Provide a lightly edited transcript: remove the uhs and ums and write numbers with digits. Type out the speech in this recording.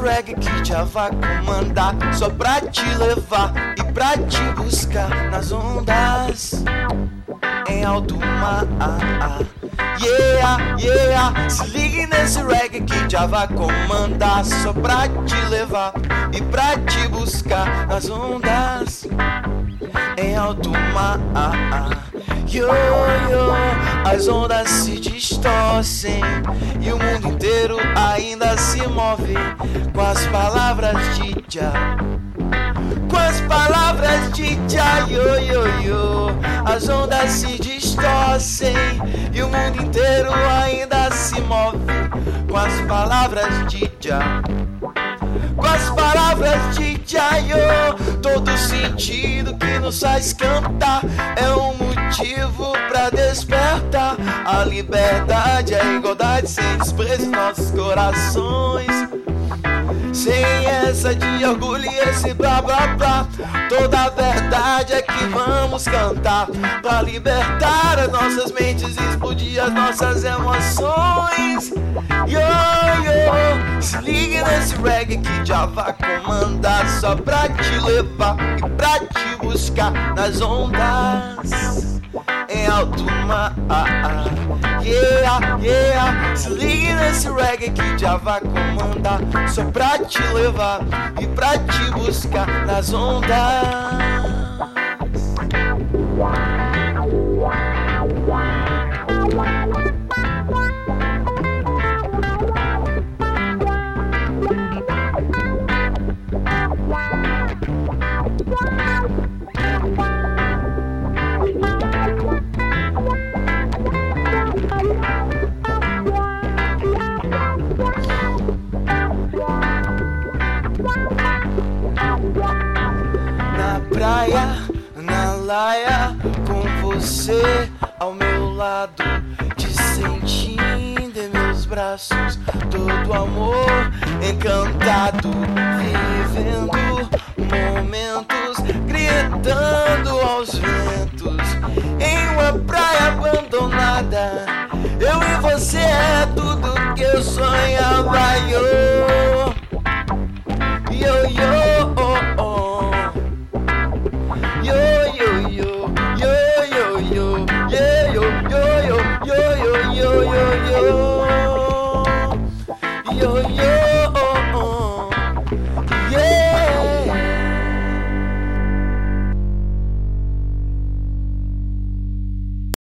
reggae que já vai comandar, só pra te levar e pra te buscar nas ondas em alto mar. Yeah, yeah, se ligue nesse reggae que já vai comandar, só pra te levar e pra te buscar nas ondas em alto mar. Yo, yo, as ondas se distorcem e o mundo inteiro ainda se move com as palavras de Jah. Com as palavras de Jah, yo, yo, yo. As ondas se distorcem e o mundo inteiro ainda se move com as palavras de Jah. Com as palavras de Jah, yo. Todo sentido que nos faz cantar é um motivo pra despertar a liberdade, a igualdade sem desprezo em nossos corações. Sem essa de orgulho e esse blá blá blá, toda a verdade é que vamos cantar pra libertar as nossas mentes e explodir as nossas emoções. Yo, yo, se ligue nesse reggae que já vai comandar, só pra te levar e pra te buscar nas ondas em alto mar. Yeah, yeah, se ligue nesse reggae que já vai comandar, só pra te levar e pra te buscar nas ondas. Praia, na laia, com você ao meu lado, te sentindo em meus braços, todo amor encantado, vivendo momentos, gritando aos ventos, em uma praia abandonada, eu e você é tudo que eu sonhava, yo, yo, yo.